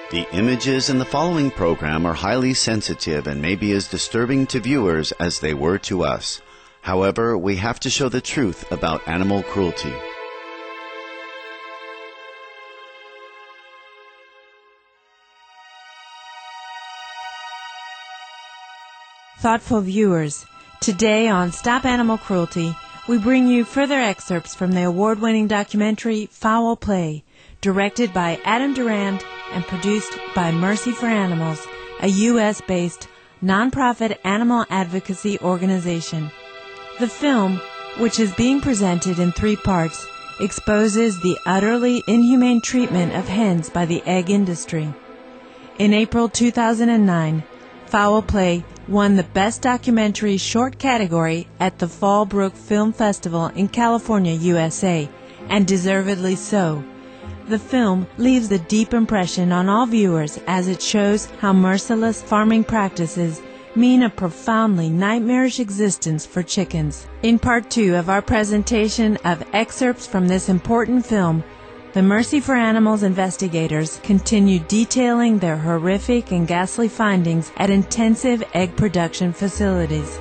The images in the following program are highly sensitive and may be as disturbing to viewers as they were to us. However, we have to show the truth about animal cruelty. Thoughtful viewers, today on Stop Animal Cruelty, we bring you further excerpts from the award-winning documentary Foul Play, directed by Adam Durand and produced by Mercy for Animals, a U.S.-based nonprofit animal advocacy organization. The film, which is being presented in 3 parts, exposes the utterly inhumane treatment of hens by the egg industry. In April 2009, Foul Play won the Best Documentary Short category at the Fallbrook Film Festival in California, USA, and deservedly so. The film leaves a deep impression on all viewers as it shows how merciless farming practices mean a profoundly nightmarish existence for chickens. In part 2 of our presentation of excerpts from this important film, the Mercy for Animals investigators continue detailing their horrific and ghastly findings at intensive egg production facilities.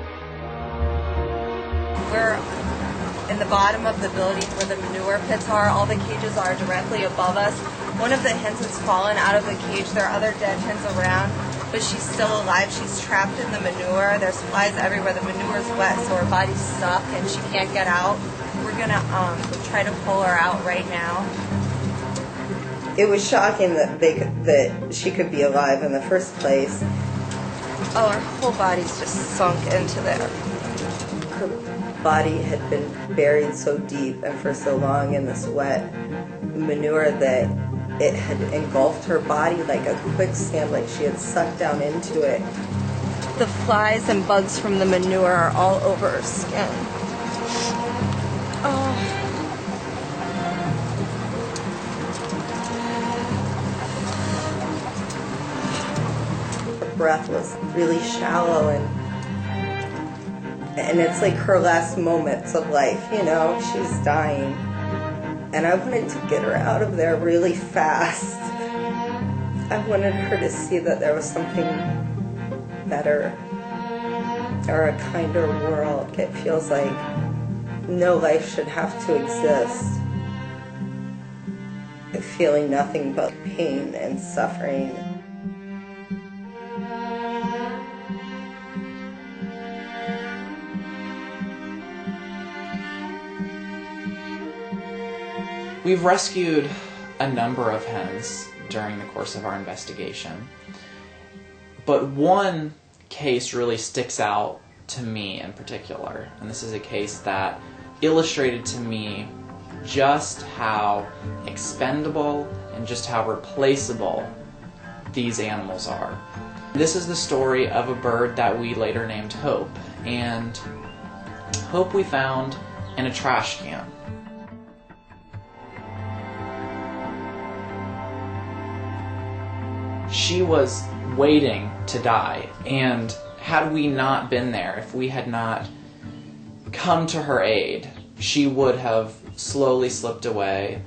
We're in the bottom of the building where the manure pits are. All the cages are directly above us. One of the hens has fallen out of the cage. There are other dead hens around, but she's still alive. She's trapped in the manure. There's flies everywhere. The manure's wet, so her body's stuck and she can't get out. We're gonna try to pull her out right now. It was shocking that she could be alive in the first place. Oh, her whole body's just sunk into there. Her body had been buried so deep and for so long in this wet manure that it had engulfed her body like a quicksand, like she had sucked down into it. The flies and bugs from the manure are all over her skin. Oh. Breath was really shallow and it's like her last moments of life, you know, she's dying. And I wanted to get her out of there really fast. I wanted her to see that there was something better or a kinder world. It feels like no life should have to exist. Feeling nothing but pain and suffering. We've rescued a number of hens during the course of our investigation, but one case really sticks out to me in particular, and this is a case that illustrated to me just how expendable and just how replaceable these animals are. This is the story of a bird that we later named Hope, and Hope we found in a trash can. She was waiting to die, and had we not been there, if we had not come to her aid, she would have slowly slipped away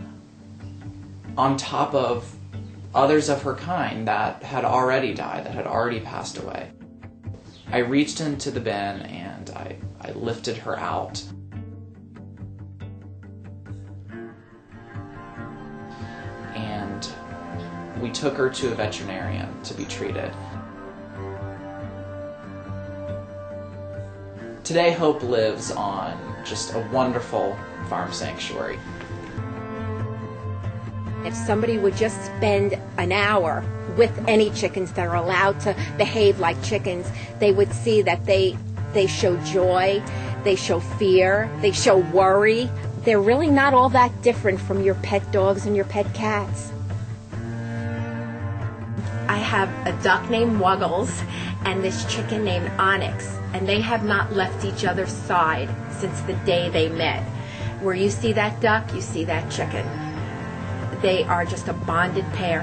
on top of others of her kind that had already died, that had already passed away. I reached into the bin and I lifted her out. And we took her to a veterinarian to be treated. Today, Hope lives on just a wonderful farm sanctuary. If somebody would just spend an hour with any chickens that are allowed to behave like chickens, they would see that they show joy, they show fear, they show worry. They're really not all that different from your pet dogs and your pet cats. I have a duck named Wuggles and this chicken named Onyx, and they have not left each other's side since the day they met. Where you see that duck, you see that chicken. They are just a bonded pair.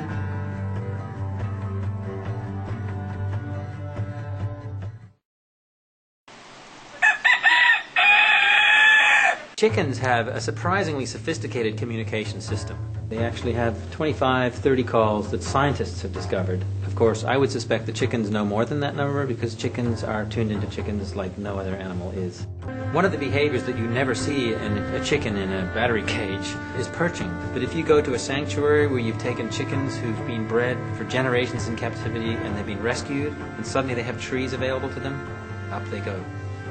Chickens have a surprisingly sophisticated communication system. They actually have 25, 30 calls that scientists have discovered. Of course, I would suspect the chickens know more than that number because chickens are tuned into chickens like no other animal is. One of the behaviors that you never see in a chicken in a battery cage is perching. But if you go to a sanctuary where you've taken chickens who've been bred for generations in captivity and they've been rescued, and suddenly they have trees available to them, up they go.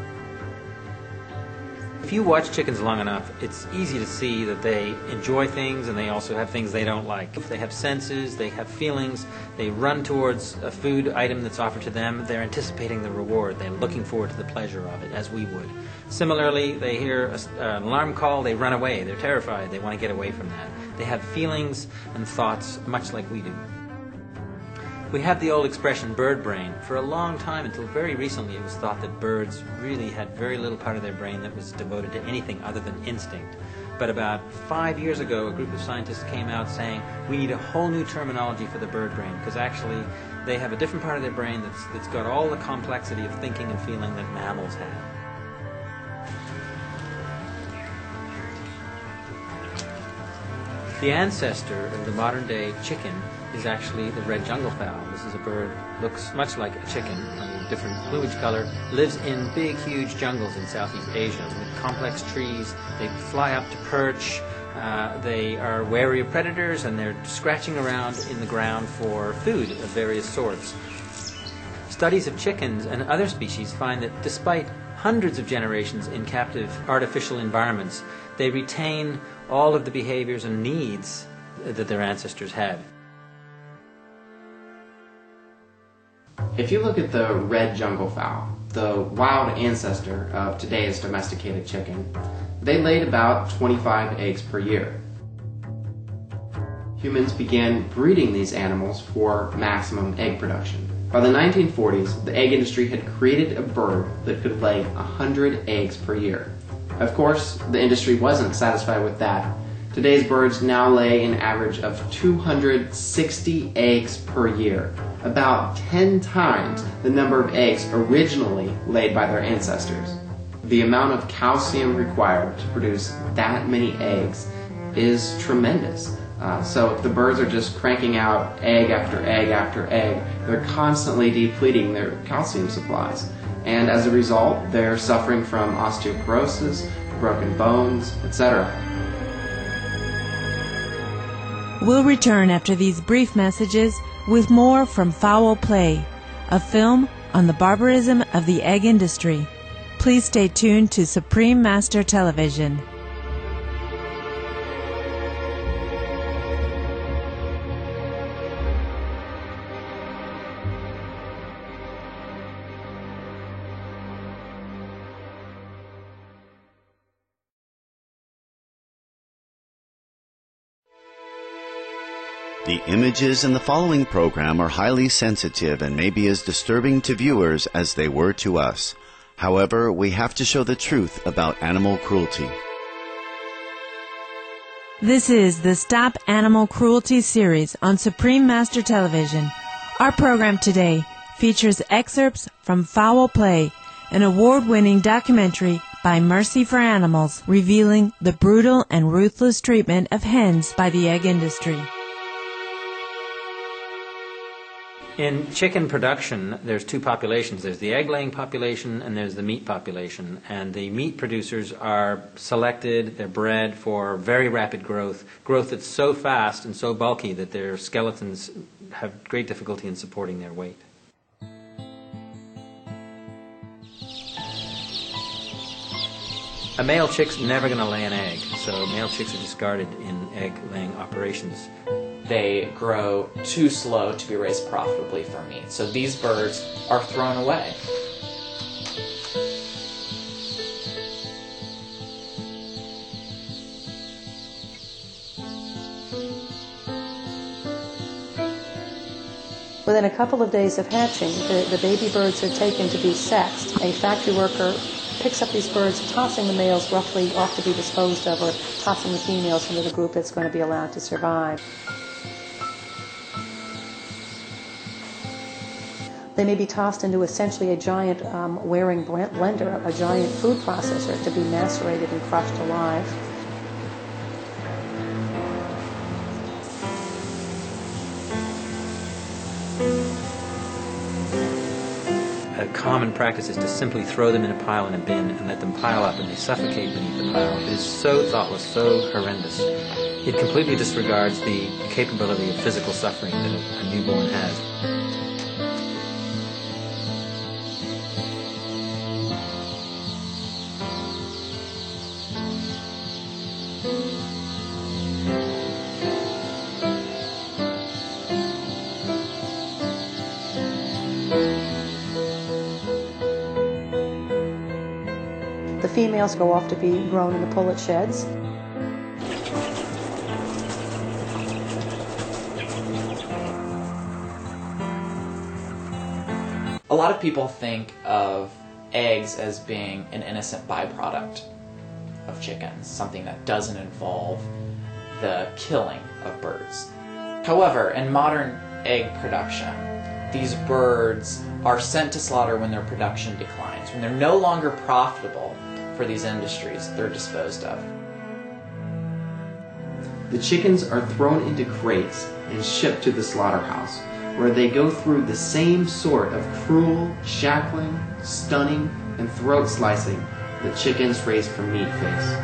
If you watch chickens long enough, it's easy to see that they enjoy things and they also have things they don't like. If they have senses, they have feelings, they run towards a food item that's offered to them, they're anticipating the reward, they're looking forward to the pleasure of it, as we would. Similarly, they hear an alarm call, they run away, they're terrified, they want to get away from that. They have feelings and thoughts much like we do. We have the old expression bird brain. For a long time, until very recently, it was thought that birds really had very little part of their brain that was devoted to anything other than instinct. But about 5 years ago, a group of scientists came out saying we need a whole new terminology for the bird brain, because actually they have a different part of their brain that's got all the complexity of thinking and feeling that mammals have. The ancestor of the modern-day chicken is actually the red jungle fowl. This is a bird, looks much like a chicken, a different plumage color, lives in big, huge jungles in Southeast Asia with complex trees. They fly up to perch. They are wary of predators, and they're scratching around in the ground for food of various sorts. Studies of chickens and other species find that despite hundreds of generations in captive artificial environments, they retain all of the behaviors and needs that their ancestors had. If you look at the red jungle fowl, the wild ancestor of today's domesticated chicken, they laid about 25 eggs per year. Humans began breeding these animals for maximum egg production. By the 1940s, the egg industry had created a bird that could lay 100 eggs per year. Of course, the industry wasn't satisfied with that. Today's birds now lay an average of 260 eggs per year, about 10 times the number of eggs originally laid by their ancestors. The amount of calcium required to produce that many eggs is tremendous. So if the birds are just cranking out egg after egg after egg, they're constantly depleting their calcium supplies. And as a result, they're suffering from osteoporosis, broken bones, etc. We'll return after these brief messages with more from Foul Play, a film on the barbarism of the egg industry. Please stay tuned to Supreme Master Television. The images in the following program are highly sensitive and may be as disturbing to viewers as they were to us. However, we have to show the truth about animal cruelty. This is the Stop Animal Cruelty series on Supreme Master Television. Our program today features excerpts from Foul Play, an award-winning documentary by Mercy for Animals revealing the brutal and ruthless treatment of hens by the egg industry. In chicken production, there's two populations. There's the egg-laying population and there's the meat population. And the meat producers are selected, they're bred for very rapid growth that's so fast and so bulky that their skeletons have great difficulty in supporting their weight. A male chick's never going to lay an egg, so male chicks are discarded in egg-laying operations. They grow too slow to be raised profitably for meat. So these birds are thrown away. Within a couple of days of hatching, the baby birds are taken to be sexed. A factory worker picks up these birds, tossing the males roughly off to be disposed of, or tossing the females into the group that's going to be allowed to survive. They may be tossed into essentially a giant wearing blender, a giant food processor, to be macerated and crushed alive. A common practice is to simply throw them in a pile in a bin and let them pile up, and they suffocate beneath the pile. It is so thoughtless, so horrendous. It completely disregards the capability of physical suffering that a newborn has. The females go off to be grown in the pullet sheds. A lot of people think of eggs as being an innocent byproduct of chickens, something that doesn't involve the killing of birds. However, in modern egg production, these birds are sent to slaughter when their production declines. When they're no longer profitable for these industries, they're disposed of. The chickens are thrown into crates and shipped to the slaughterhouse, where they go through the same sort of cruel, shackling, stunning, and throat slicing that chickens raised for meat face.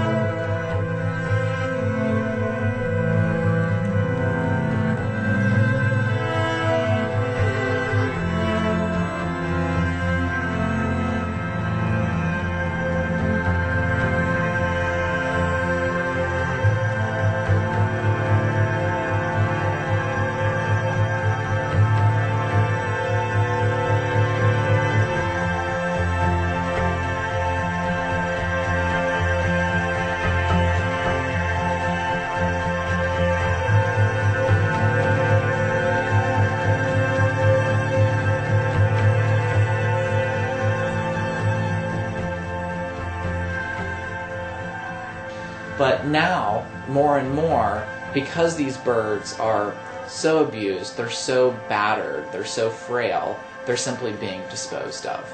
But now, more and more, because these birds are so abused, they're so battered, they're so frail, they're simply being disposed of.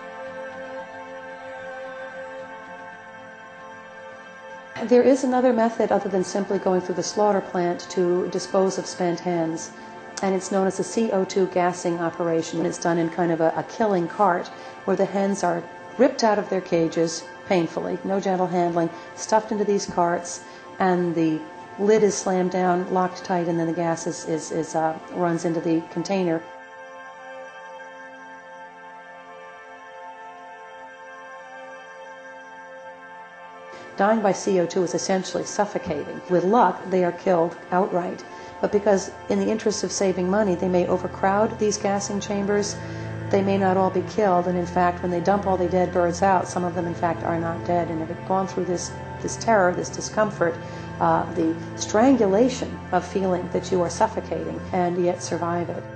There is another method other than simply going through the slaughter plant to dispose of spent hens, and it's known as a CO2 gassing operation. It's done in kind of a killing cart, where the hens are ripped out of their cages painfully, no gentle handling, stuffed into these carts, and the lid is slammed down, locked tight, and then the gas runs into the container. Dying by CO2 is essentially suffocating. With luck, they are killed outright. But because in the interest of saving money, they may overcrowd these gassing chambers, they may not all be killed, and in fact, when they dump all the dead birds out, some of them in fact are not dead and have gone through this terror, this discomfort, the strangulation of feeling that you are suffocating and yet survive it.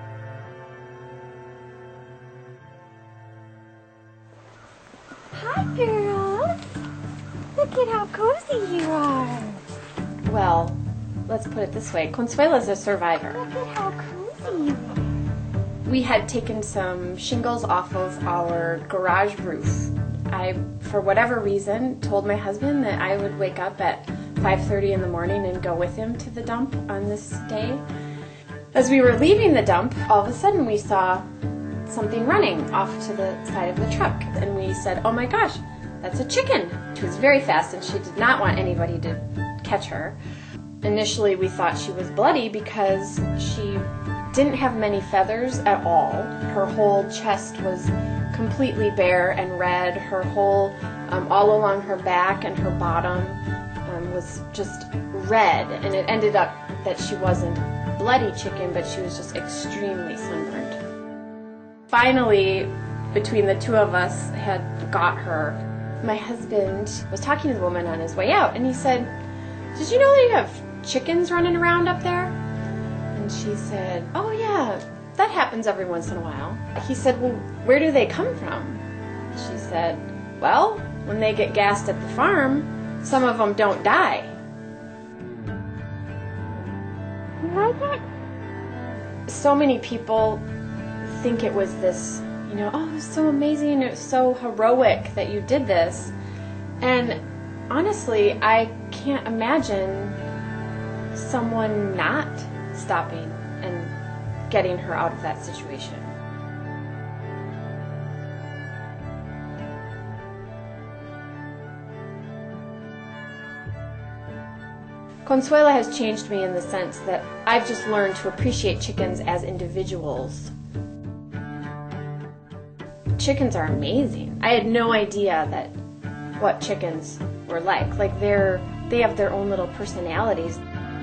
Hi, girls. Look at how cozy you are. Well, let's put it this way. Consuela's a survivor. Look at how cozy you are. We had taken some shingles off of our garage roof. I, for whatever reason, told my husband that I would wake up at 5:30 in the morning and go with him to the dump on this day. As we were leaving the dump, all of a sudden we saw something running off to the side of the truck, and we said, "Oh my gosh, that's a chicken." She was very fast and she did not want anybody to catch her. Initially we thought she was bloody because she didn't have many feathers at all. Her whole chest was completely bare and red. Her whole, all along her back and her bottom was just red. And it ended up that she wasn't bloody chicken, but she was just extremely sunburned. Finally, between the two of us had got her, my husband was talking to the woman on his way out, and he said, "Did you know that you have chickens running around up there?" And she said, "Oh yeah, that happens every once in a while." He said, "Well, where do they come from?" She said, "Well, when they get gassed at the farm, some of them don't die." You like it? So many people think it was this, oh, it was so amazing, it was so heroic that you did this. And honestly, I can't imagine someone not stopping and getting her out of that situation. Consuela has changed me in the sense that I've just learned to appreciate chickens as individuals. Chickens are amazing. I had no idea that what chickens were like. Like they have their own little personalities.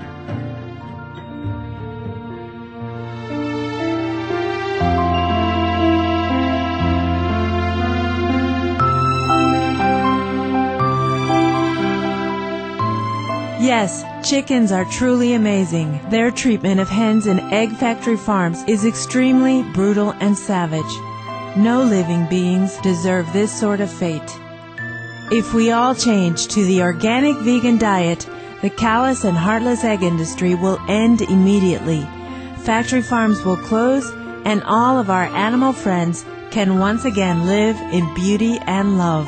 Yes, chickens are truly amazing. Their treatment of hens in egg factory farms is extremely brutal and savage. No living beings deserve this sort of fate. If we all change to the organic vegan diet, the callous and heartless egg industry will end immediately. Factory farms will close, and all of our animal friends can once again live in beauty and love.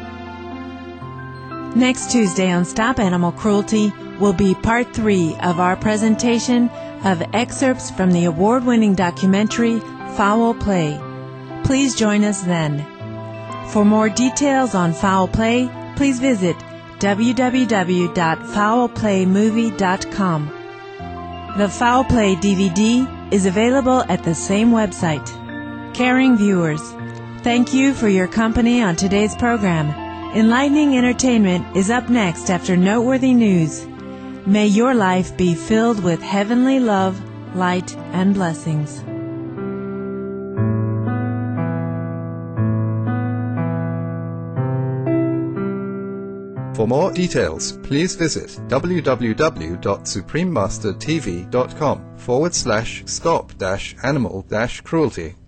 Next Tuesday on Stop Animal Cruelty will be part 3 of our presentation of excerpts from the award-winning documentary Foul Play. Please join us then. For more details on Foul Play, please visit www.foulplaymovie.com. The Foul Play DVD is available at the same website. Caring viewers, thank you for your company on today's program. Enlightening entertainment is up next after noteworthy news. May your life be filled with heavenly love, light, and blessings. For more details, please visit www.suprememastertv.com/stop-animal-cruelty.